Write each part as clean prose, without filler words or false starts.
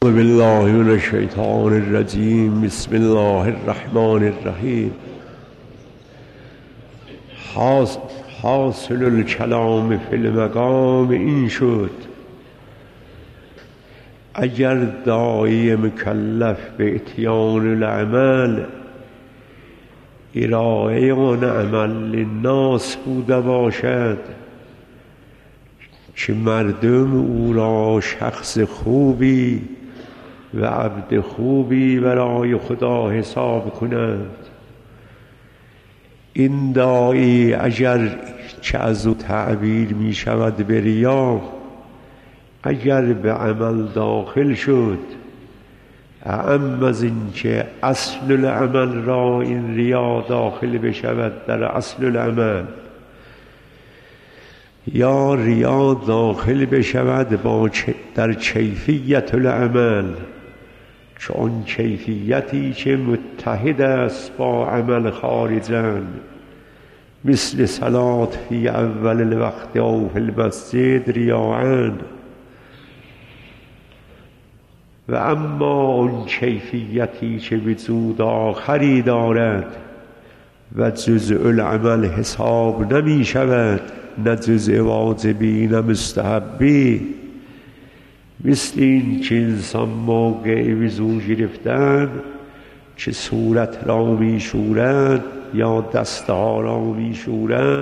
اعوذ بالله من الشیطان الرجیم. بسم الله الرحمن الرحیم. حاصل الکلام فی المقام این شد: اگر داعی مکلف به اتیان العمل ارائه آن عمل للناس بوده باشد که مردم او را شخص خوبی و عبد خوبی برای خدا حساب کنند، این داعی اگر که از او تعبیر می شود به ریا، اگر به عمل داخل شد، اعم از این که اصل العمل را این ریا داخل بشود در اصل العمل، یا ریا داخل بشود در کیفیت العمل، چون کیفیتی که متحد است با عمل خارجاً، مثل صلات فی اول الوقت او فی المسجد ریاءً. و اما اون کیفیتی که وجود آخری دارد و جزء العمل حساب نمی شود، نه جزء واجبی نه مستحبی، مثل این که انسان موقع وضو گرفتن که صورت را می شورد یا دستها را می شورد،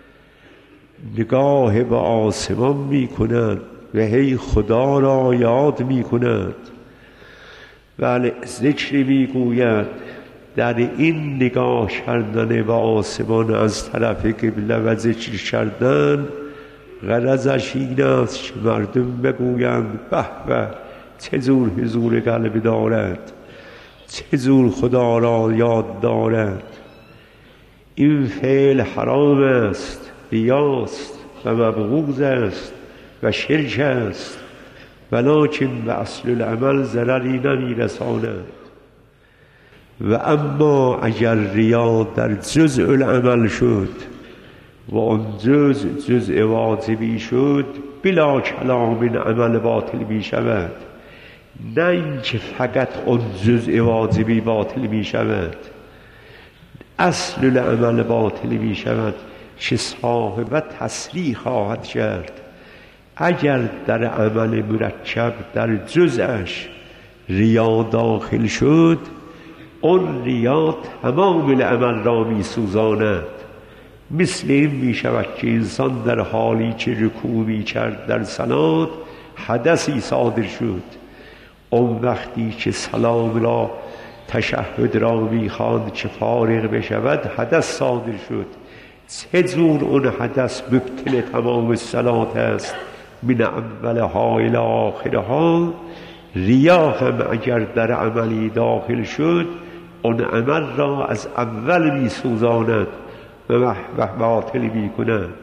نگاه به آسمان می کند و هی خدا را یاد می کند، بله ذکر می گوید. در این نگاه کردن به آسمان از طرف قبله و ذکر کردن غرضش این است که مردم بگویند به به چه جور حضور قلب دارد، چه جور خدا را یاد دارد. این فعل حرام است، ریاست و مبغوض است و شرک است، ولکن به اصل العمل ضرری نمی رساند. و اما اگر ریا در جزء العمل شد و اون جزء واجبی شد، بلا کلام این عمل باطل می شود، نه اینکه فقط اون جزء واجبی باطل می شود، اصل العمل باطل می شود که صاحب تصریح خواهد کرد. اگر در عمل مرکب در جزءش ریا داخل شد، اون ریا تمام العمل را می سوزاند. مثل این می شود که انسان در حالی که رکوع می کرد در صلات حدثی صادر شد، اون وقتی که سلام را تشهد را می خواند که فارغ بشود حدث صادر شد. چه جور اون حدث مبطل تمام الصلات است، من اولها الی آخرها. ریا هم اگر در عملی داخل شد، اون عمل را از اول می سوزاند و باطل می کند.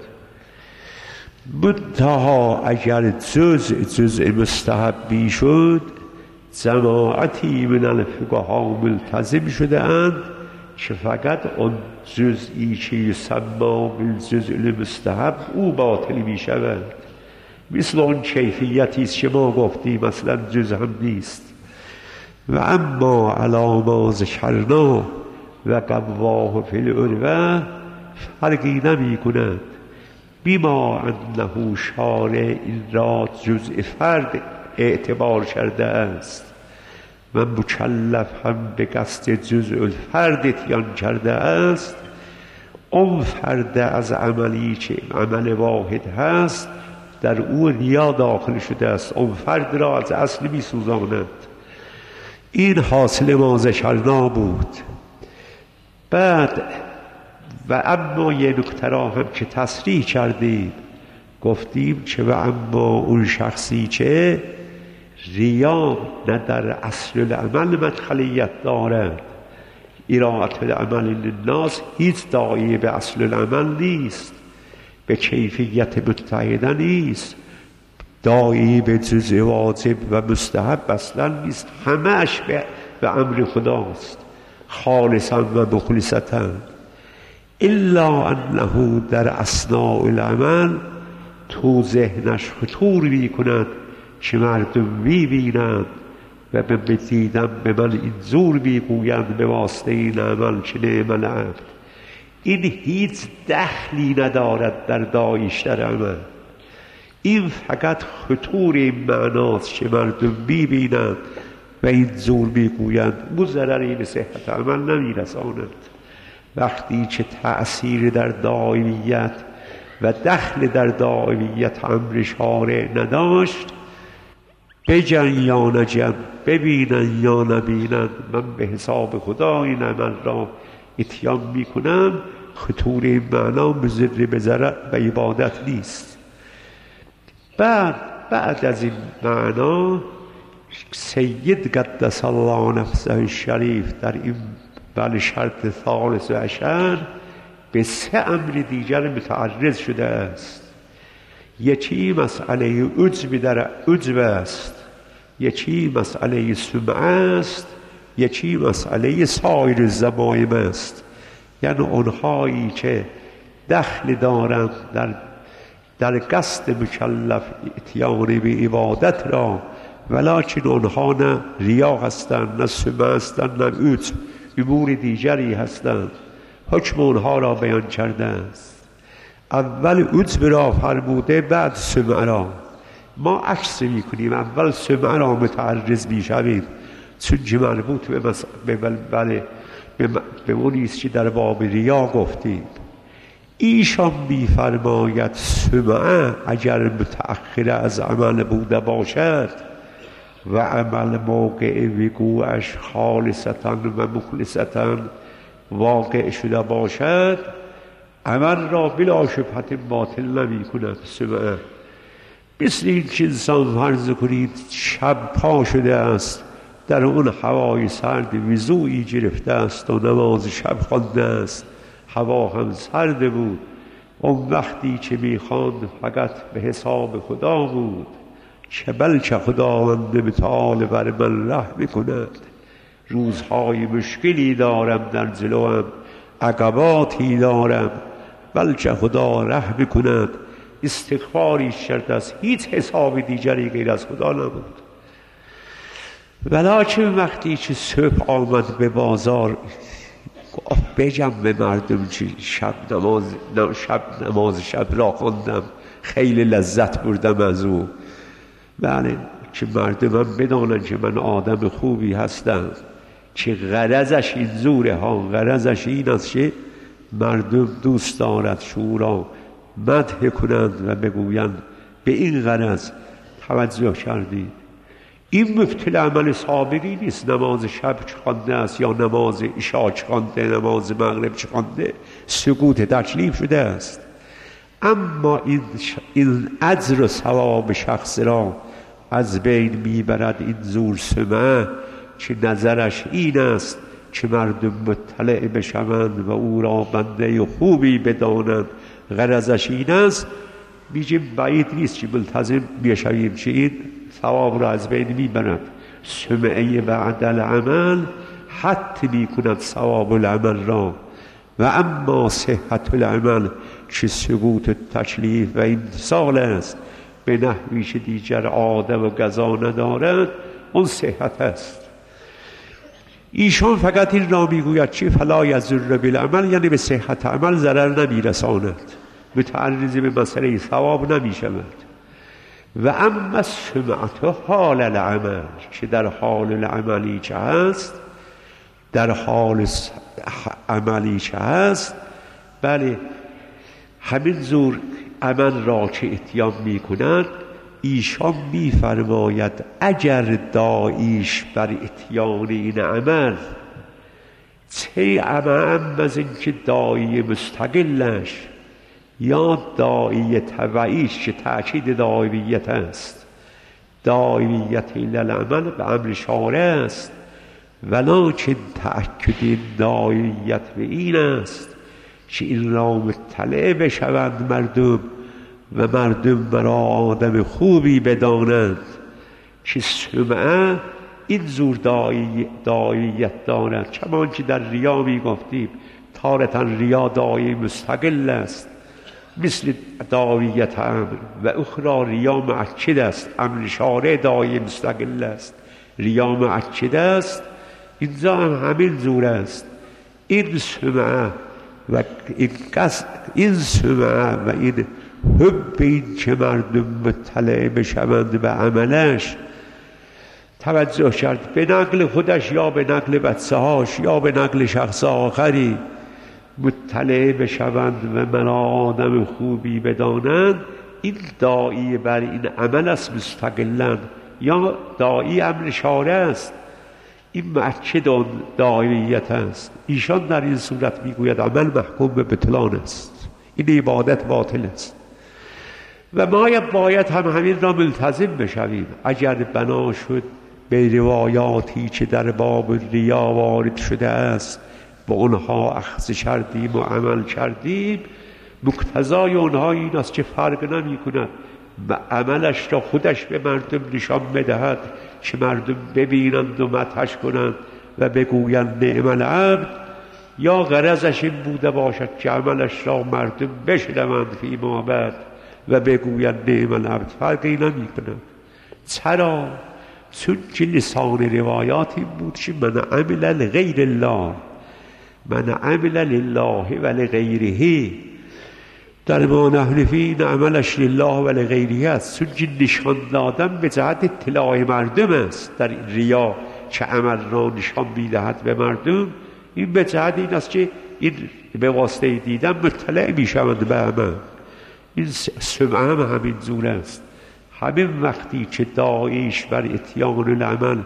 منتها اگر جزء مستحبی شد، جماعتی من الفقها ملتزم شده اند که فقط اون جزئی که یسمى بالجزء المستحب او باطل می شود. مثل اون کیفیتی است که ما گفتیم مثلا جزء هم نیست. و اما علی ما ذکرنا و قواه فی العروة فرقی نمی کند، بما انه شارع این را جزء فرد اعتبار کرده است و مکلف هم به قصد جزء الفرد اتیان کرده است. اون فرد از عملی که عمل واحد هست در او ریا داخل شده است، اون فرد را از اصل می سوزاند. این حاصل ما ذکرنا بود. بعد و اما یه نکته را هم که تصریح کردیم، گفتیم که و اما اون شخصی که ریا نه در اصل العمل مدخلیت دارد، اراءة العمل للناس هیچ داعی به اصل العمل نیست، به کیفیت متحده نیست، داعی به جزء واجب و مستحب اصلا نیست، همه‌اش به امر خداست خالصا و مخلصتا. الا انه در اثناء العمل تو ذهنش خطور می کند که مردم می بینند و به دیدم به من این زور میگویند به واسطه این عمل چه نعم العبد. این هیچ دخلی ندارد در دایش در عمل، این فقط خطور این معناست که مردم میبینند و این زور میگویند، او ضرری به صحت عمل نمیرساند. وقتی که تأثیر در دائمیت و دخل در دائمیت امر شارع نداشت، بجن یا نجن، ببینن یا نبینن، من به حساب خدا این عمل را اتیان میکنم، خطور این معنا مضر به ضرر و عبادت نیست. بعد از این معنا سید قدس الله نفسه الشریف در این شرط ثالث و عشر به 3 امر دیگر متعرض شده است. یکی مسئله عجب است، یکی مسئله سمعه است، یکی مسئله سایر الضمائم است. یعنی اونهایی که دخل دارند در قصد مکلف اتیان به عبادت را، ولکن اونها نه ریا هستند، نه سمعه هستند، نه عجب، امور دیگری هستند. حکم اونها را بیان کرده است. اول عجب را فرموده، بعد سمعه را. ما عکس میکنیم، اول سمعه را متعرض میشویم، چون که مربوط به اونیست که در باب ریا گفتیم. ایشان میفرماید سمعه اگر متأخر از عمل بوده باشد و عمل موقع وقوعش خالصتاً و مخلصتاً واقع شده باشد، عمل را بلا شبهت باطل نمی کند. سمعه مثل این که انسان فرض کنید شب پا شده است، در اون هوای سرد وضوئی گرفته است و نماز شب خوانده است، هوا هم سرد بود، اون وقتی که میخواند فقط به حساب خدا بود که بلکه خداوند متعال بر من رحم کند، روزهای مشکلی دارم در جلوم، عقباتی دارم، بلکه خدا رحم کند، استغفاری شرط است، هیچ حساب دیگری غیر از خدا نبود. ولکن وقتی که صبح آمد به بازار، بگم به مردم که شب نماز شب را خواندم، خیلی لذت بردم از او، بله، که مردم هم بدانن که من آدم خوبی هستم، که غرضش این زوره ها، غرضش این است که مردم دوست دارد شو را مدح کنند و بگویند به این غرض توجه کردید. این مبطل عمل سابقی نیست، نماز شب چه خوانده است یا نماز عشا چه خوانده، نماز مغرب چه خوانده، سقوط تکلیف شده است. اما این اجر و ثواب شخص را از بین میبرد این زور سمعه که نظرش این است که مردم مطلع بشوند و او را بنده خوبی بدانند، غرضش این است. میگیم بعید نیست که ملتزم بیشویم که این ثواب را از بین میبرد. سمعه بعد العمل حتی میکند ثواب العمل را، و اما صحت العمل که سقوط تکلیف و انتصال است به نحوی که دیگر عاده و قضا ندارد، اون صحت است. ایشان فقط این را میگوید که فلا یضر بالعمل، یعنی به صحت عمل ضرر نمیرساند، متعرض به مسئله ثواب نمیشود. و اما سمعت حال العمل، که در حال العملی که هست، در حال عملی که هست، بله، همین زور عمل را که اتیان می کند، ایشان می فرماید اگر داییش بر اتیان این عمل، چه عمل از این که دایی مستقلش یا دایی تبعیش که تأکید دایمیت است، دایمیت این العمل به امر شارع است، ولکن تأکید دایمیت به این است که این را مطلع بشوند مردم و مردم مرا آدم خوبی بدانند، که سمعه این زور داییت دارد. چمان که در ریا می گفتیم تارتا ریا دایی مستقل است مثل داییت امر، و اخرى ریا معکد است، امر شارع دایی مستقل است. ریا مؤکد است، اینجا هم همین زور است. این سمعه و این سمعه و این حب این که مردم مطلع بشوند به عملش توجه کرد، به نقل خودش یا به نقل بچه هاش یا به نقل شخص آخری مطلع بشوند و من آدم خوبی بدانند، این داعی بر این عمل است مستقلاً، یا داعی امر شارع است. این مؤکد آن داعیت است. ایشان در این صورت میگوید عمل محکوم به بطلان است، این عبادت باطل است و ما باید هم همین را ملتزم بشویم. اگر بنا شد به روایاتی که در باب ریا وارد شده است با اونها اخذ کردیم و عمل کردیم، مقتضای اونها این است که فرق نمی کند عملش را خودش به مردم نشان بدهد که مردم ببینند و مدحش کنند و بگویند نعم العبد، یا غرضش این بوده باشد که عملش را مردم بشنوند فیما بعد و بگویند نعم العبد. فرقی نمی کند. چرا؟ چون که لسان روایات این بود که من عمل لغیر الله، من عمل لله و لغیره. در ما نحنفی عملش لله و لغیره است، چون که نشان دادن به جهت اطلاع مردم است. در ریا که عمل را نشان میدهد به مردم، این به جهت این است که این به واسطه دیدن مطلع میشوند به عمل. این سمعه هم همین زور است. همین وقتی که داعیش بر اتیان العمل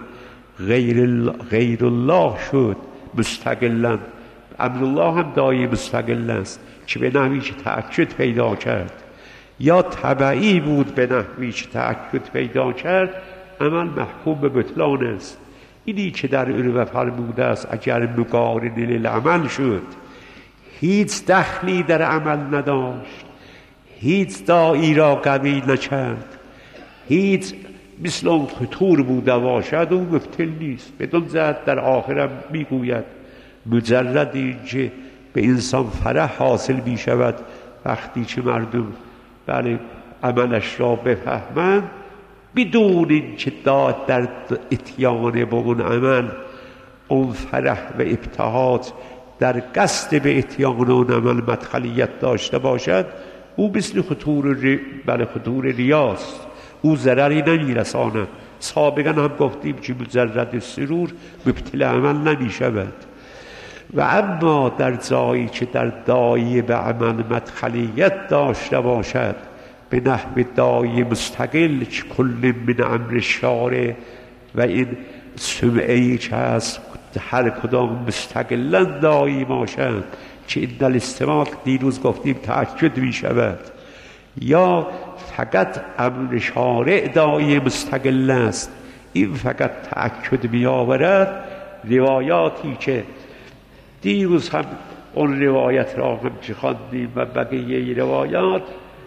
غیر الله شد مستقلا، امرالله هم داعی مستقل است که به نحوی که تأکد پیدا کرد، یا تبعی بود به نحوی که تأکد پیدا کرد، عمل محکوم به بطلان است. اینی که در عروه فرموده است اگر مقارن للعمل شد، هیچ دخلی در عمل نداشت، هیچ داعی را قبیل نکرد، هیچ مثل اون خطور بوده باشد، اون مبطل نیست. بدون جهت در آخرم میگوید مجرد این که به انسان فرح حاصل می شود وقتی که مردم بله عملش را بفهمند، بدون این که داد در اتیان با اون عمل اون فرح و ابتهاج در قصد به اتیان اون عمل مدخلیت داشته باشد، او مثل خطور ریاست، او ضرری نمی رساند. سابقا هم گفتیم که مجرد سرور مبطل عمل نمی شود. و اما در جایی که در داعی به عمل مدخلیت داشته باشد به نحو داعی مستقل که کل من امر شارع و این سمعی که هست هر کدام مستقلا داعی باشد که این الاستماع دیروز گفتیم تأکد می شود، یا فقط امر شارع داعی مستقل است، این فقط تأکد می آورد. روایاتی که دیروز هم اون روایت را هم که خواندیم و بقیه روایات،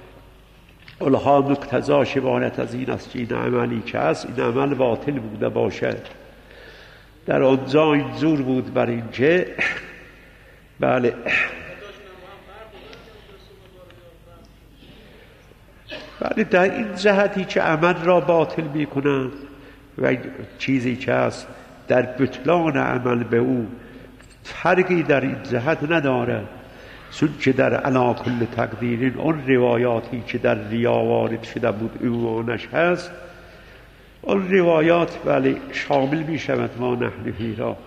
اونها مقتضاش عبارت از این است که این عملی که هست این عمل باطل بوده باشد. در آنجا این زور بود بر این که بله در این جهتی که عمل را باطل می کنند و چیزی که هست در بطلان عمل به او فرقی در این جهت ندارد، چون که در علا کل تقدیرین اون روایاتی که در ریا وارد شده بود عنوانش هست، اون روایات بله شامل می شود ما نحنفی را.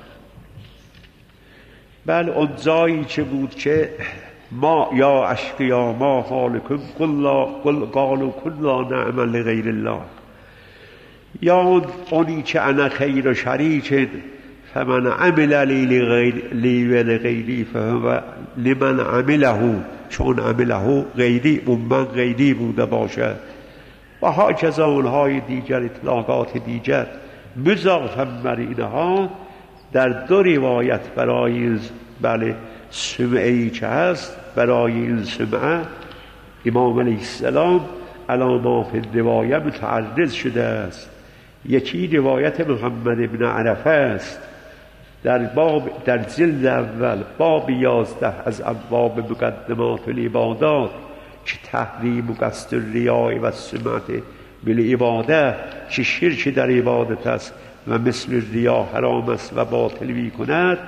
بله اون جایی که بود که ما یا اشقیا ما حالکم قالوا کلا نعمل لغیر الله، یا اونی که انا خیر و شریک فمن عمل لی و لغیری فهو لمن عمله، چون عمله غیری من غیری بوده باشد و ها کذا اونهای دیگر اطلاقات دیگر. مضافاً بر اینها در دو روایت برای بله سمعی که هست، برای این سمعه امام علیه السلام علامات روایه متعرض شده است. یکی روایت محمد ابن عرفه است در جلد اول باب 11 از ابواب مقدمات العبادات که تحریم قصد الریاء و السمعة بالعباده، که شرک در عبادت است و مثل ریا حرام است و باطل می کند.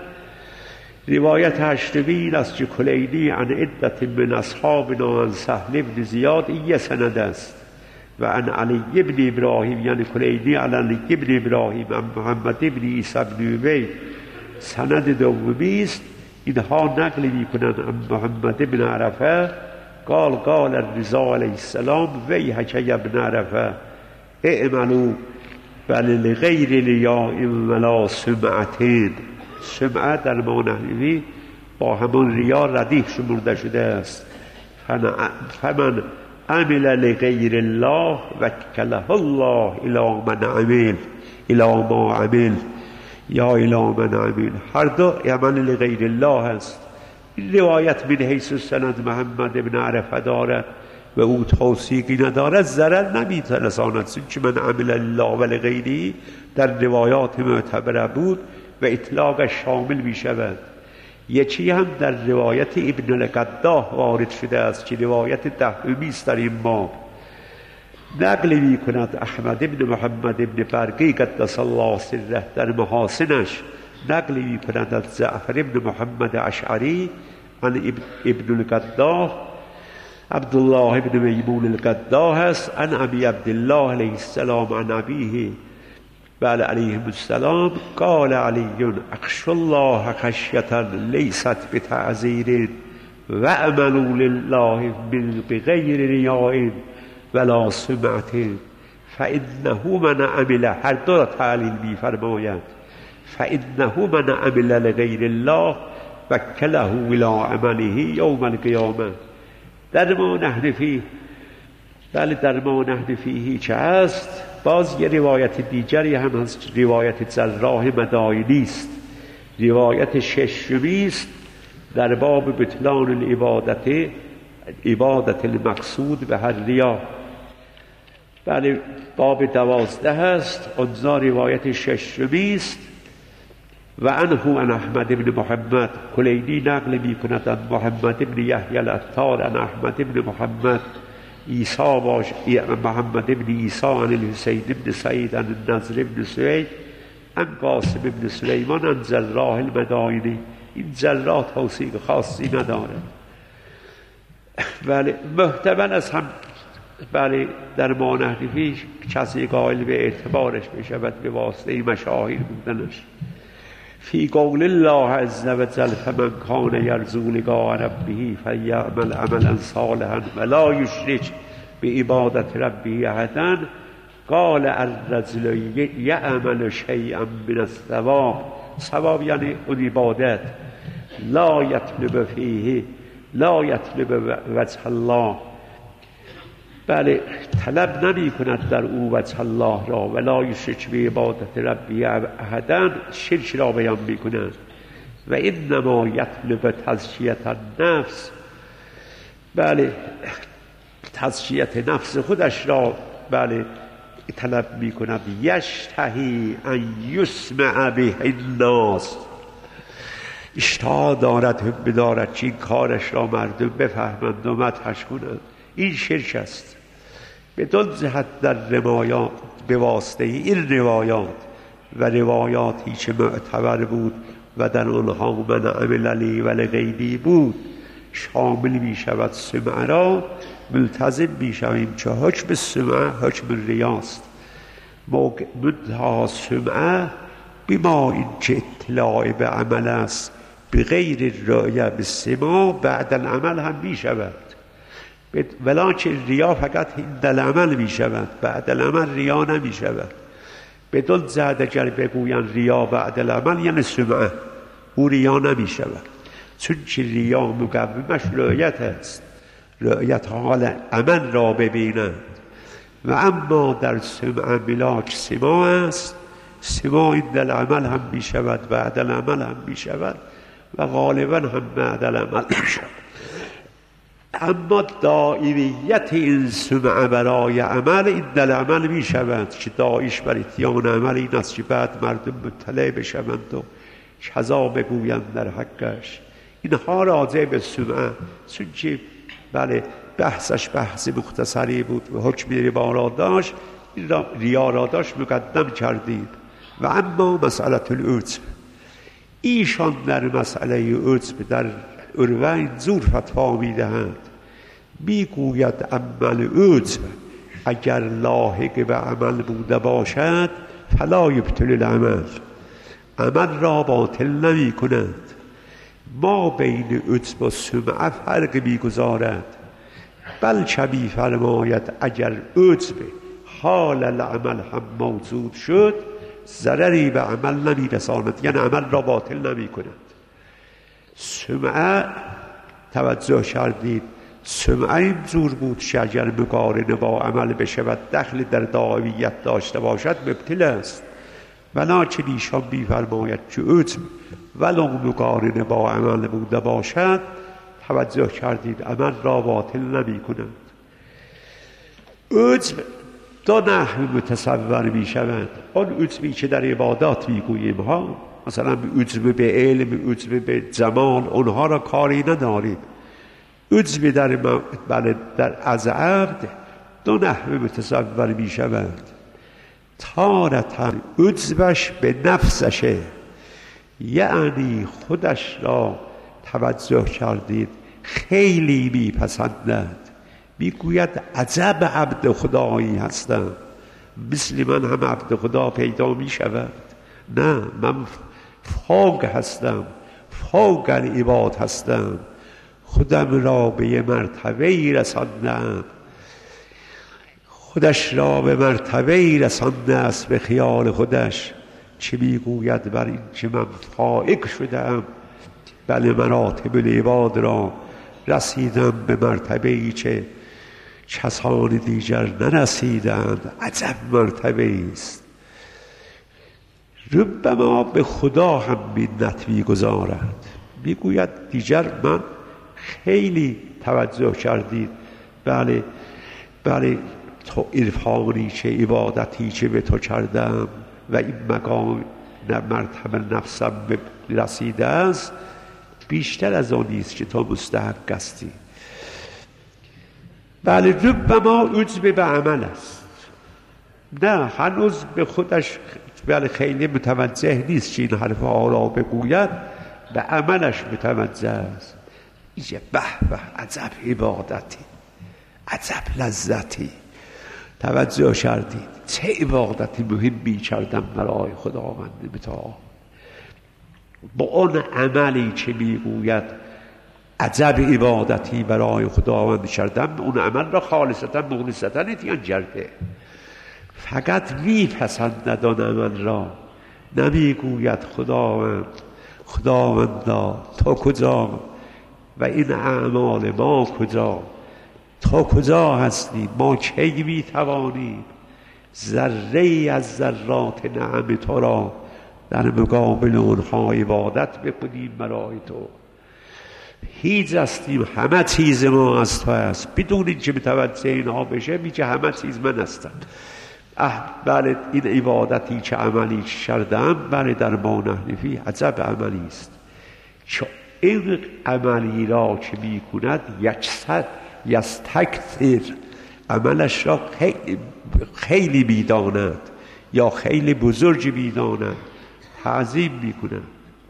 روایت هشتمین است که کلینی عن عدت من اصحابنا عن سهل بن زیاد، این یه سند است. و عن علی بن ابراهیم، یعنی کلینی عن علی بن ابراهیم عن محمد بن عیسی بن ابی، سند دومی است. اینها نقل می کنند عن محمد بن عرفه قال الرضا علیه السلام ویحک یا ابن عرفه اعملوا بل لغیر ریاء ولا سمعة. سمعه در ما نحوی با همون ریا ردیف شمرده شده است. فمن عمل لغیر الله وکله الله الی من عمل الی ما عمل یا الی من عمل، هر دو عمل لغیر الله است. این روایت من حیث سند محمد بن عرفه دارد و او توثیقی ندارد، ضرر نمی‌رساند، چون من عمل الله و لغیری در روایات معتبره بود و اطلاقش شامل می شود. یکی هم در روایت ابن القداح وارد شده است که روایت دهمی است در این باب. نقل می کند احمد بن محمد بن برقی قدس الله سره در محاسنش، نقل می کند از جعفر بن محمد اشعری عن ابن القداح عبدالله بن میمون القداح است عن ابی عبدالله علیه السلام عن ابیه بله علیهم السلام قال علی اخش الله خشیة لیست بتعذیر و عملوا لله بغیر ریاء ولا سمعة فانه من عمل، هر دو را تعلیل می فرماید، فانه من عمل لغیر الله وکله الی عمله یوم القیامه. در ما نحن فیه، بله در ما نحن فیه چه است؟ باز یه روایت دیگری هم هست، روایت جراح مدائنی است، روایت ششمی است در باب بطلان عبادت المقصود به هر ریا. بله باب 12 است، آنجا روایت ششمی است. و عنه عن احمد بن محمد، کلینی نقل می کند عن محمد بن یحیی العطار عن احمد بن محمد محمد بن عیسی عن الحسین بن سعید عن النضر بن سوید عن قاسم بن سلیمان عن جراح المدائنی. این جراح توثیق خاصی نداره. بله محتمل از هم بله در ما نحن فیه کسی قائل به اعتبارش بشود به واسطه مشاهیر بودنش. فی قول الله عز وجل فمن کان یرجو لقاء ربه فلیعمل عملا صالحا ولا یشرک بعبادت ربه احدا. قال الرجل یعمل شیئا من الثواب، ثواب یعنی اون عبادت، لا یطلب فیه لا یطلب وجه الله، بله طلب نمی کند در او وجه الله را، ولا یشرک بعبادت ربه احدا، شرک را بیان می کند. و انما یطلب تزکیة النفس، بله تزکیت نفس خودش را بله طلب می کند. یشتهی ان یسمع به الناس، اشتها دارد حب دارد که این کارش را مردم بفهمند و مدحش کنند. این شرک است. به دو جهت در روایات به واسطه این روایات و روایاتی که معتبر بود و در آنها من عمل لی و لغیری بود شامل می شود سمع را، ملتزم می شویم که حکم سمع حکم ریاست. منتها سمع بما این که اطلاع به عمل است بغیر رأی به سماع بعد العمل هم می شود، ولکن ریا فقط هند العمل می شود، بعد العمل ریا نمی شود. به دل زد اگر بگوین ریا بعد العمل یعنی سمعه، او ریا نمی شود، چون که ریا مقومش رؤیت است، رؤیت حال عمل را ببیند. و اما در سمع ملاک سماع است، سماع هند العمل هم می شود، بعد العمل هم می شود و غالبا هم بعد العمل می شود. اما دائمیت این سمع برای عمل این دل عمل می شود که دایش بر اتیان عمل این است که بعد مردم مطلع بشوند و کذا بگویند در حقش. اینها راجع به سمع، چون که بله بحثش بحث مختصری بود و حکم ریا را داشت، این ریا را داشت مقدم کردید و اما مسئله العجب، ایشان در مسئله عجب در عروه زور فتوا میدهند، میگوید عمل عجب اگر لاحق به عمل بوده باشد فلا یبطل العمل، عمل را باطل نمی کند. ما بین عجب و سمعه فرق میگذارد، بلکه میفرماید اگر عجب حال العمل هم موجود شد ضرری به عمل نمیرساند، یعنی عمل را باطل نمی کند. سمعه توجه کردید، سمعه اینجور بود که اگر مقارنه با عمل بشود دخل در دعویت داشته باشد مبطل است، ولکن ایشان میفرماید که عجب ولو مقارنه با عمل بوده باشد توجه کردید عمل را باطل نمی کند. عجب دو نحو متصور می شود. آن عجبی که در عبادات می گوییم ها، مثلا عجب به علم، عجب به جمال، اونها را کاری نداریم. عجب در از عبد دو نحو متصور می شود. تارتا عجبش به نفسشه، یعنی خودش را توجه کردید خیلی میپسندد، میگوید عجب عبد خدایی هستم، مثل من هم عبد خدا پیدا میشود. نه، من فوق هستم، فوق العباد هستم، خودم را به یه مرتبه رساندم، خودش را به مرتبه رسانده است به خیال خودش چه میگوید بر این که من فائق شدم، بله مراتب العباد را رسیدم به مرتبه‌ای که کسان دیگر نرسیدند. عجب مرتبه است. ربما به خدا هم منت میگذارد، میگوید دیگر من خیلی توجه کردید، بله تو عرفانی چه عبادتی چه به تو کردم و این مقام مرتبه نفسم رسیده است، بیشتر از آن نیست که تو مستحق هستی. بله ربما عجب به عمل است، نه هنوز به خودش بله خیلی متوجه نیست که این حرفها را بگوید، به عملش متوجه است. ایجه به عجب عبادتی، عجب لذتی، توجه کردید چه عبادتی مهمی کردم برای خداوند متعال. با اون عملی که میگوید عجب عبادتی برای خداوند کردم، اون عمل را خالصتا مخلصتا نتیان کرده، فقط میپسندد آن عمل را، نمیگوید خداوندا تو کجا و این اعمال ما کجا، تو کجا هستی، ما کی میتوانیم ذره از ذرات نعم تو را در مقابل اونها عبادت بکنیم برای تو. هیچ هستیم، همه چیز ما از تو است، بدون اینکه متوجه اینها بشه میگه همه چیز من هستم. بله این عبادتی که عملی کردم بله در ما نحنفی عجب عملی است، چون این عملی را که میکند یستکثر، عملش را خیلی میداند یا خیلی بزرگ میداند، تعظیم میکند.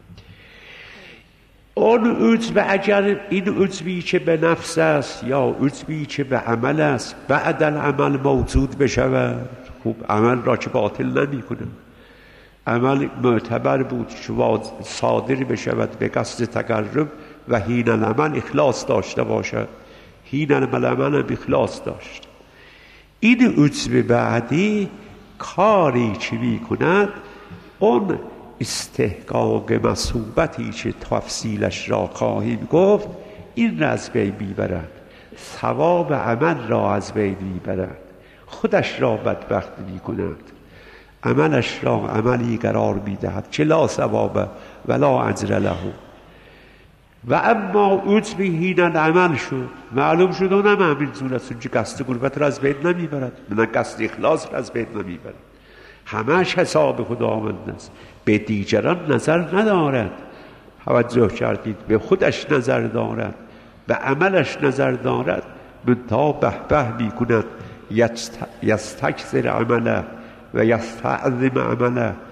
اون عجب اگر این عجبی که به نفس است یا عجبی که به عمل است بعد العمل موجود بشود، خوب عمل را که باطل نمی کنه، عمل معتبر بود که صادر بشود به قصد تقرب و حین العمل اخلاص داشته باشد، حین العمل هم اخلاص داشت. این عجب بعدی کاری که می کند اون استحقاق مصوبتی که تفصیلش را خواهیم گفت این را از بین میبرد، ثواب عمل را از بین میبرد، خودش را بدبخت میکند، عملش را عملی قرار میدهد که لا ثواب ولا اجر له. و اما عجب حین العمل شد، معلوم شد اونم همین جور است که قصد قربت را از بین نمیبرد، نه قصد اخلاص را از بین نمیبرد، همش حساب خداوند است، به دیگران نظر ندارد. توجه کردید به خودش نظر دارد، به عملش نظر دارد، منتها به می کند، یستکثر عمله و یستعظم عمله،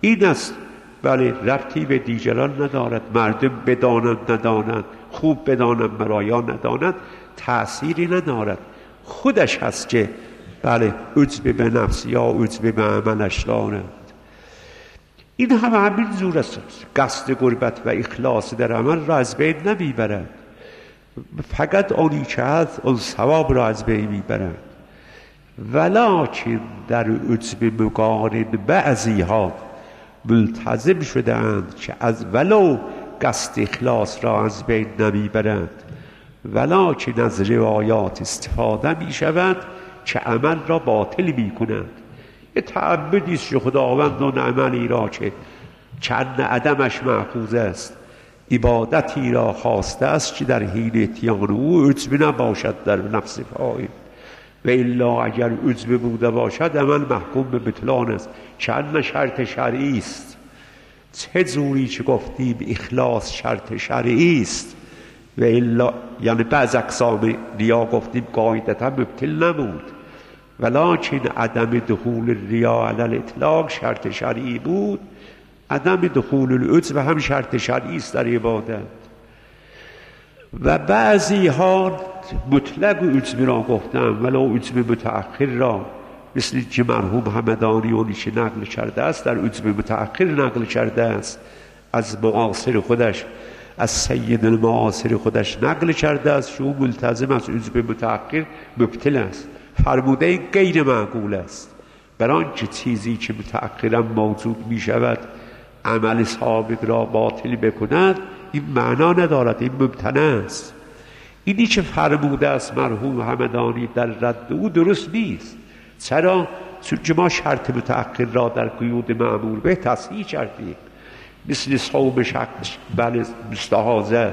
این است. بله، ربطی به دیگران ندارد. مردم بدانند ندانند، خوب بدانند مرا ندانند، تأثیری ندارد. خودش هست که بله عجب به نفس یا عجب به عملش دارد. این همین زور است. قصد قربت و اخلاص در عمل را از بین نمیبرد، فقط آنی که هست آن ثواب را از بین میبرد. ولکن در عجب مقارن بعضی ها ملتزم شدند که از ولو قصد اخلاص را از بین نمیبرند، ولکن از روایات استفاده می شود که عمل را باطل می کنند. یه تعبدی است که خداوند اون عملی را که چند عدمش محفوظ است، عبادتی را خواسته است که در حین اتیان او عجب نباشد در نفس فاعل، و الا اگر عجب بوده باشد عمل محکوم به بطلان است. چند شرط شرعی است. چه جوری که گفتیم اخلاص شرط شرعی است، و الا یعنی بعض اقسام ریا گفتیم قاعدتا مبطل نبود، ولکن عدم دخول ریا علی الاطلاق شرط شرعی بود. عدم دخول العجب هم شرط شرعی است در عبادت. و بعضی ها مطلق عجب را گفتن ولو عجب متأخر را، مثل که مرحوم همدانی اونیش نقل کرده است، در عجب متأخر نقل کرده است از معاصر خودش، از سید المعاصر خودش نقل کرده است که او ملتزم از عجب متأخر مبطل است. فرموده این غیر معقول است. برای آنچه چیزی که متأخرا موجود می شود عمل سابق را باطل بکند، این معنا ندارد، این ممتنع است. اینی که فرموده است مرحوم همدانی در رد او درست نیست. چرا؟ چون ما شرط متأخر را در قیود معمول به تصحیح کردیم، مثل صوم بله مستحاضه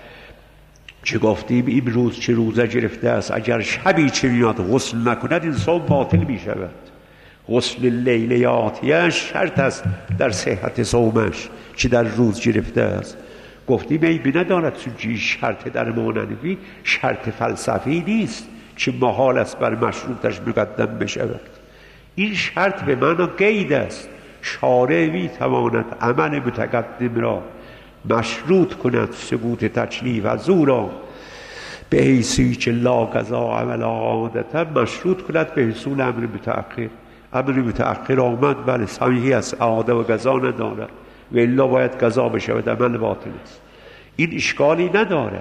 که گفتیم این روز چه روزه گرفته است، اگر شبی چه میاد غسل نکند این صوم باطل می شود. غسل لیل آتیش شرط است در صحت صومش که در روز گرفته است. گفتیم عیبی ندارد، چون شرط در مانوی شرط فلسفی نیست که محال است بر مشروطش مقدم بشود. این شرط به معنی قید است. شارع می تواند عمل متقدم را مشروط کند، ثبوت تکلیف از او را به حیثی که لا قضا عمل عادتا مشروط کند به حصول امر متأخر. امر متأخر آمد بله صحیح است، عاده و قضا ندارد، و الا باید قضا بشود، عمل باطل است. این اشکالی نداره.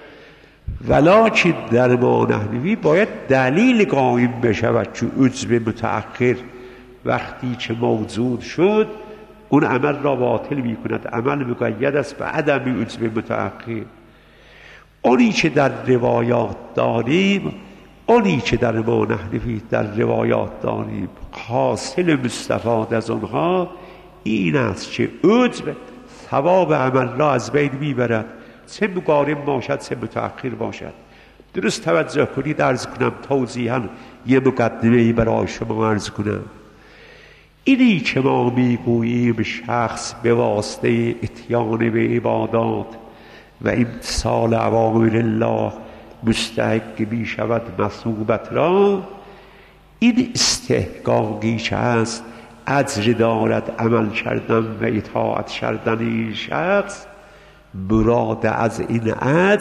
ولکن در ما نحوی باید دلیل قائم بشود که عجب متأخر وقتی که موجود شد اون عمل را باطل می کند. عمل مقید است به عدم عجب متأخر. آنی که در روایات داریم، آنی که در ما نحوی در روایات داریم، حاصل مستفاد از آنها این است که عجب ثواب عمل را از بین میبرد، چه مقارن باشد چه متأخر باشد. درست توجه کنید، عرض کنم توضیحاً یه مقدمه‌ای برای شما عرض کنم. اینی که ما میگوییم شخص به واسطه اتیان به عبادات و امتثال اوامر الله مستحق می شود مثوبت را، این استحقاقی که هست اجر دارد عمل کردن و اطاعت کردن این شخص. مراد از این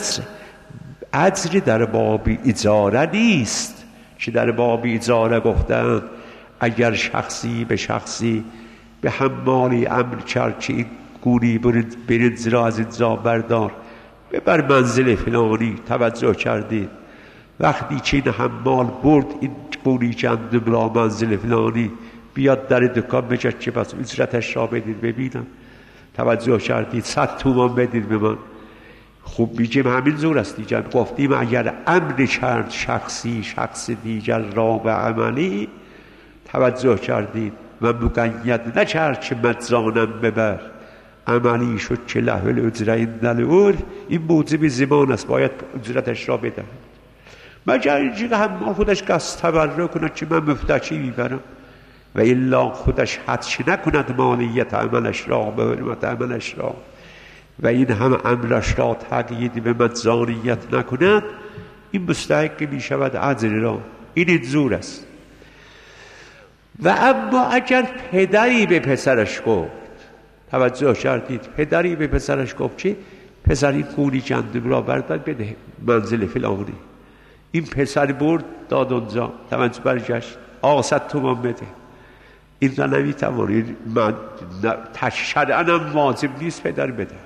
اجر در باب اجاره نیست که در باب اجاره گفتند اگر شخصی به شخصی به حمالی امر کرد که این گونی برنج را از اینجا بردار ببر منزل فلانی، توجه کردید وقتی که این حمال برد این گونی گندم را منزل فلانی، بیاد در دکان بجد که بس اجرتش را بدید ببینم، توجه کردید 100 تومان بدید به من. خوب میگیم همین زور است دیگر. گفتیم اگر امر کرد شخصی شخص دیگر را به عملی، توجه کردید و مقید نکرد که مجانم ببر، عملی شد که له الاجر عند العرف، این موجب زمان است، باید اجرتش را بدهد. مگر اینجا هم خودش قصد تبرع کند که من مفتچی میبرم، و الا خودش حدش نکند مالیت عملش را به حرمت عملش را، و این هم امرش را تقیید به مجانیت نکند، این مستحق می شود اجر را. این زور است. و اما اگر پدری به پسرش گفت، توجه کردید، پدری به پسرش گفت چی؟ پسر این قوری گندم را بردار بده منزل فلانی. این پسر برد داد اونجا، توجه برگشت، آقا 100 تومان بده. این را نمیتوانید، من شرعاً هم واجب نیست پدر بدهد.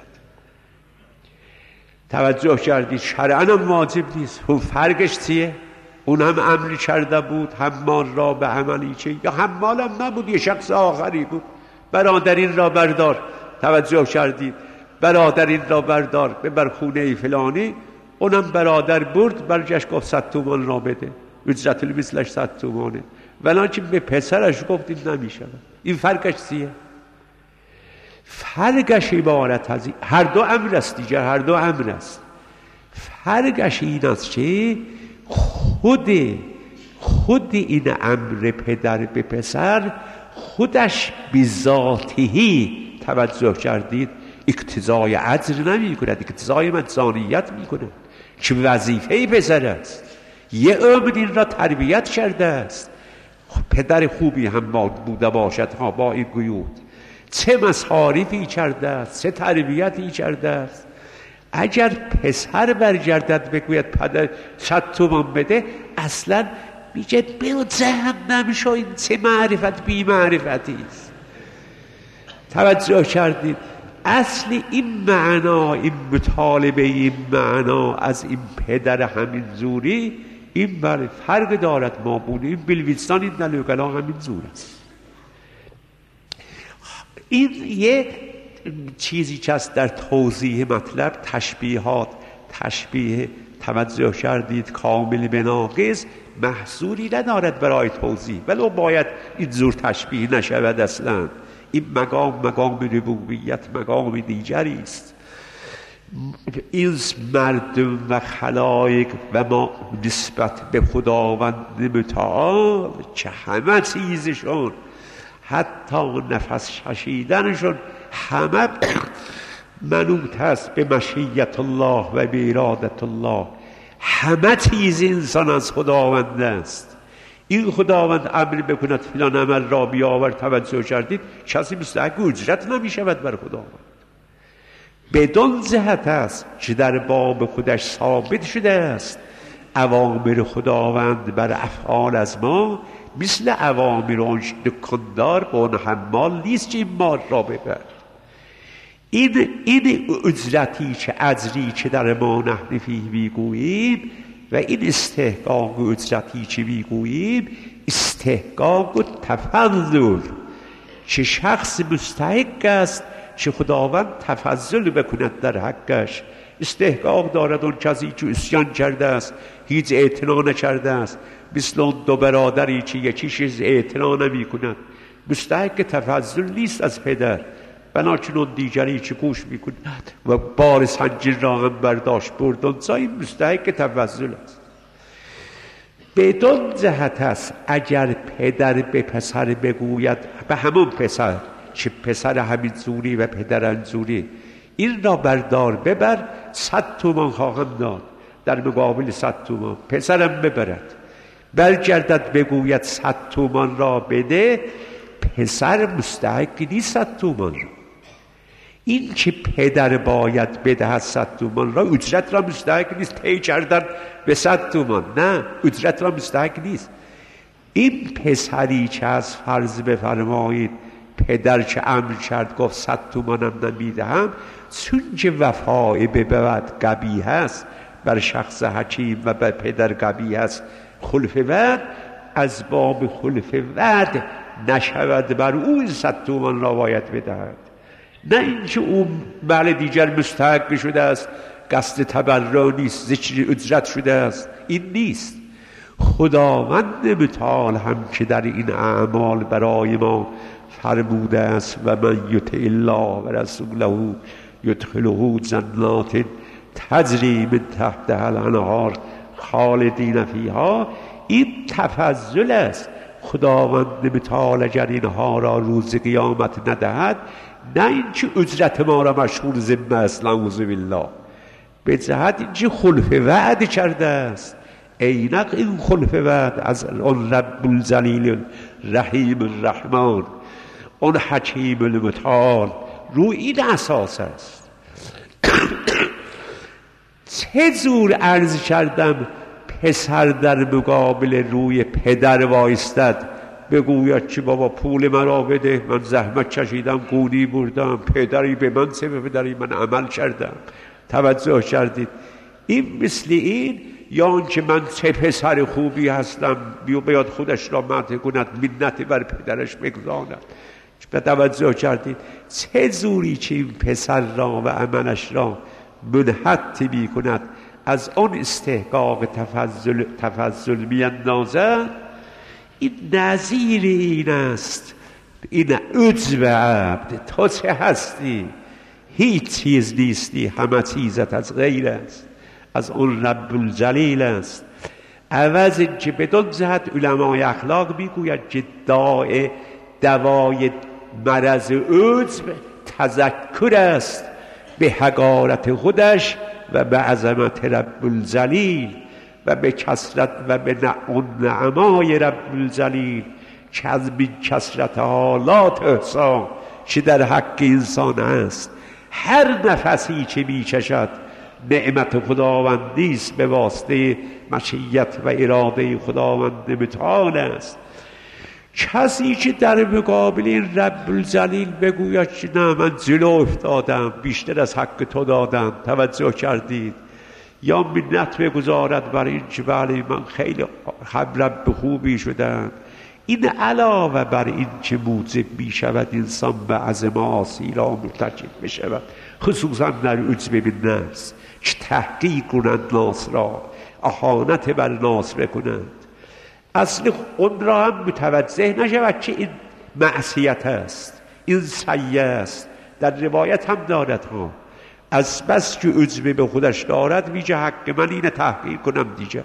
توجه کردید، شرعاً هم واجب نیست. اون فرقش چیه؟ اون هم امری کرده بود حمال را به عملیچه، یا حمال هم نبود، یه شخص آخری بود. برادرین را بردار، توجه کردید، برادرین را بردار ببر خونه فلانی. اونم برادر برد، برگشت گفت 100 تومان را بده، اجرت مثلش 100 تومانه. ولکن به پسرش گفت این نمیشه. این فرقش چیه؟ فرقش عبارت از هر دو امر است دیگه، هر دو امر است. فرقش این است که خود این امر پدر به پسر خودش به ذاتهی، توجه کردید، اقتضای عجز نمی کند، اقتضای مجانیت می کند که وظیفه پسر است. یه عمر این را تربیت کرده است. پدر خوبی هم بوده باشد ها با این قیود، چه مصارفی کرده است، چه تربیتی کرده است. اگر پسر برگردد بگوید پدر 100 تومان بده، اصلا میگه برو جهنم شو، این چه معرفت بی معرفتی است. توجه کردید، اصل این معنا، این مطالبه این معنا از این پدر همین زوری، این بله فرق دارد. ما بودیم بلویستان این دلوگلا همین زور است. این یک چیزی که است در توضیح مطلب، تشبیهات، تشبیه، توجه کردید، کامل به ناقص محصولی ندارد برای توضیح، ولو باید این زور تشبیه نشود. اصلا این مقام ربوبیت مقام دیگری است. این مردم و خلایق و ما نسبت به خداوند متعال که همه چیزشون، حتی نفس کشیدنشون، همه منوط است به مشیت الله و به ارادت الله. همه چیز انسان از خداوند است. این خداوند امر بکند فلان عمل را بیاور، توجه کردید، کسی مستحق اجرت نمی شود بر خداوند. بدون جهت است که در باب خودش ثابت شده است اوامر خداوند بر افعال از ما مثل اوامر آن دکاندار به اون حمال نیست که این مال را ببر. این اجرتی که اجری که در ما نحن فیه میگوییم و این استحقاق و اجرتی که میگوییم، استحقاق و تفضل، که شخص مستحق است که خداوند تفضل بکند در حقش. استحقاق دارد اون کسی که عصیان کرده است، هیچ اعتنا نکرده است، مثل اون دو برادری که یکیش اعتنا نمی کند، مستحق تفضل نیست از پدر. بناچون اون دیگری که گوش می کند و بار سنجین را هم برداشت برد، اونجا این مستحق تفضل است. بدون جهت است اگر پدر به پسر بگوید، به همون پسر که پسر همین زوری و پدر انزوری، این را بردار ببر، 100 تومان خواهم داد در مقابل 100 تومان. پسرم ببرد، برگردد بگوید 100 تومان را بده، پسر مستحق نیست 100 تومان را. این که پدر باید بدهد 100 تومان را، اجرت را مستحق نیست. پی کردن به 100 تومان، نه، اجرت را مستحق نیست. این پسری که از فرض بفرمایید پدر که امر کرد گفت 100 تومانم نمیدهم، چون که وفای به بعد قبیح است، بر شخص حکیم و بر پدر قبیح است خلف وعد، از باب خلف وعد نشود بر او 100 تومان را باید بدهد. نه اینکه اون بله دیگر مستحق شده است، قصد تبرع نیست، ذکر اجرت شده است، این نیست. خداوند متعال هم که در این اعمال برای ما فرموده است و من یطع الله و رسوله یدخله جنات تجری من تحتها الانهار خالدین فیها. این تفضل است. خداوند متعال اگر اینها را روز قیامت ندهد، نه اینکه اجرت ما را مشغول ذمه است، نعوذ بالله، به جهت اینکه خلف وعد کرده است. اینک این خلف وعد از آن رب الجلیل رحیم الرحمن، اون حکیم المتعال. رو این اساس است. چه زور عرض کردم پسر در مقابل روی پدر وایستد بگوید که بابا پول مرا بده، من زحمت کشیدم گونی بردم، پدری به من چه، پدری من عمل کردم. توجه کردید؟ این مثل این، یا آنکه من چه پسر خوبی هستم بیاد خودش را مدح کند، منت بر پدرش بگذاند. توجه کردید؟ چه زوری که این پسر را و عملش را منحط می کند، از آن استحقاق تفضل می اندازد. این نظیر این است. این عجب عبد، تو چه هستی؟ هیچ چیز نیستی، همه چیزت از غیر است، از اون رب الجلیل است. عوض اینکه بدون جهت علمای اخلاق میگوید که دوای مرض عجب تذکر است به حقارت خودش و به عظمت رب الجلیل و به کثرت و به نعمای رب الجلیل، که از بی کثرت حالات احسان که در حق انسان است. هر نفسی که میکشد نعمت خداوندی است، به واسطه مشیت و اراده خداوند متعال است. کسی که در مقابل این رب الجلیل بگوید که نه من جلو افتادم، بیشتر از حق تو دادم، توجه کردید؟ یا منت بگذارد برای این که بله من خیلی رب خوبی شدم. این علاوه بر این که موجب می شود انسان به عزم آسی را مرتکب می شود، خصوصا در عجب بالنفس، که تحقیق کنند ناس را، اهانت بر ناس بکنند. اصل اون را هم متوجه نشود که این معصیت است، این سیئه است. در روایت هم دارد ها، از بس که عجب به خودش دارد میگه حق من اینه تحقیر کنم دیگر.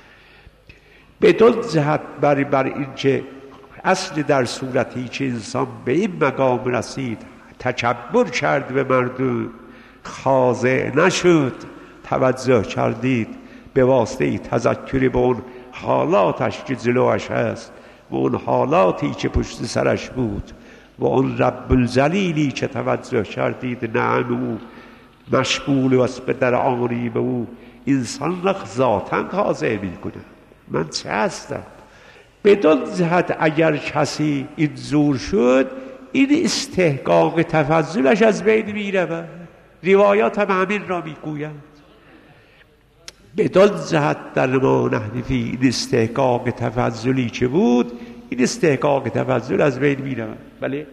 بدون جهت بر این که اصل در صورتی که انسان به این مقام رسید تکبر کرد به مردم، خاضع نشد. توجه کردید؟ به واسطه تذکر به اون حالاتش که جلوش هست و اون حالاتی که پشت سرش بود و اون رب الجلیلی که توجه کردید نعم او مشغول و در آنی به او، انسان را ذاتاً خاضع می کنه. من چه هستم؟ بدون جهت اگر کسی این زور شد، این استحقاق تفضلش از بین می رود. روایات هم همین را می گوید. بدون جهت در ما نحنفی این استحقاق تفضلی که بود، این استحقاق تفضل از بین می رود. بله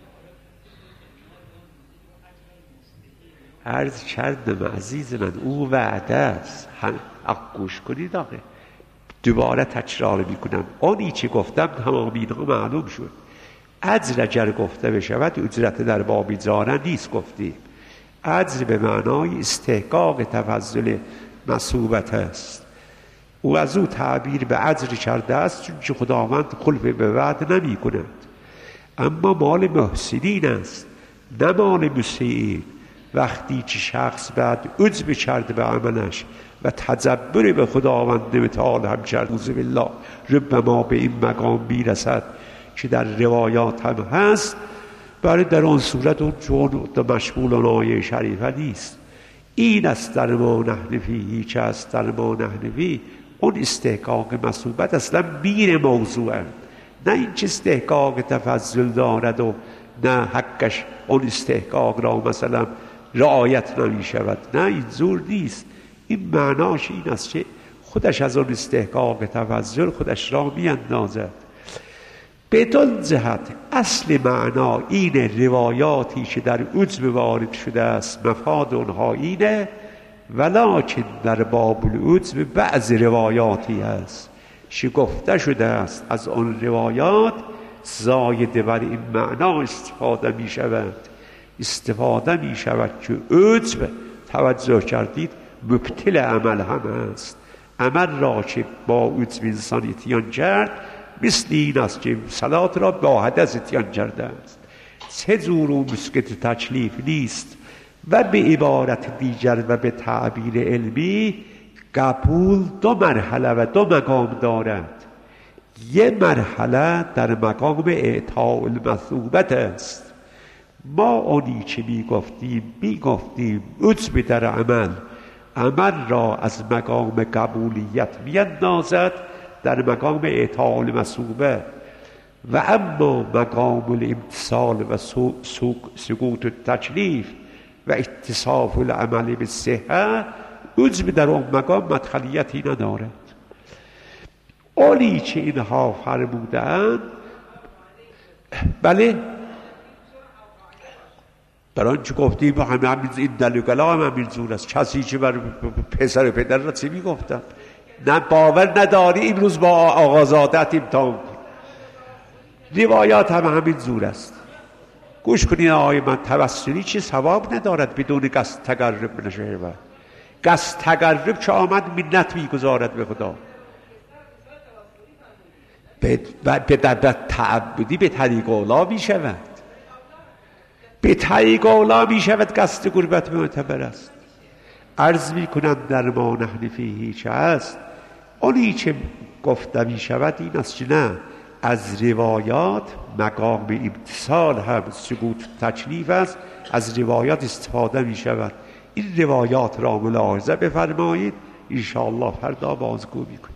عرض کردم عزیز من، او وعده است. گوش کنید آقه، دوباره تکرار میکنم. آنی چه گفتم تمامی معلوم شد. اجر اگر گفته بشود اجرت در باب جاره نیست. گفتیم اجر به معنای استحقاق تفضل مثوبت است. او از او تعبیر به اجر کرده است، چون که خداوند خلف به وعد نمی کند. اما مال محسنین است، نه مال مسیئین. وقتی که شخص بعد عجب کرده به عملش و تجبر به خداوند متعال هم کرد، اعوذ بالله، ربما به این مقام میرسد که در روایات هم هست، برای در آن صورت اون چون مشمول آن آیه شریفه نیست. این است در ما نحنفی، هیچ است در ما نحنفی. اون استحقاق مثوبت اصلا میر موضوع، نه این که استحقاق تفضل دارد و نه حقش اون استحقاق را مثلا رعایت نمی شود. نه، این زور نیست. این معناش این است که خودش از اون استحقاق تفضل خودش را می اندازد. بدون جهت اصل معنا این روایاتی که در عجب وارد شده است مفاد اونها اینه، ولکن در باب العجب بعض روایاتی هست که گفته شده است از اون روایات زایده بر این معنا استفاده می شود. استفاده می شود که عجب، توجه کردید، مبتل عمل هم است. عمل را که با عجب انسان اتیان کرد مثل این است که صلات را با حدث اتیان کرده است. سه جور و مسکت تکلیف نیست. و به عبارت دیگر و به تعبیر علمی قبول دو مرحله و دو مقام دارد. یه مرحله در مقام اعطاء المثوبت است. ما آنی که میگفتیم عجب در عمل را از مقام قبولیت میاندازد در مقام اعطاء المثوبه، و اما مقام الامتصال و سقوط التکلیف و اتصاف العمل به صحه، عجب در اون مقام مدخلیتی ندارد. آنی که اینها فرمودند، بله برای آنچه گفتیم همین این دل و کلام همین زور است. کسی که بر پسر پدر را چه میگفتن؟ نه باور نداری امروز با آقازادت امتحان کن. روایات همین زور است. گوش کنید آقای من، توسلی چه ثواب ندارد بدون قصد تقرب نشه. قصد تقرب که آمد منت میگذارد به خدا. به تعبدی به طریق اولا می شود، به طریق اولا می شود. قصد قربت معتبر است. عرض می کنم در ما نحن فیه چه است. آنی که گفته می شود این است که نه، از روایات مقام امتصال هم سقوط تکلیف است، از روایات استفاده می شود. این روایات را ملاحظه بفرمایید، انشاءالله فردا بازگو می کنیم.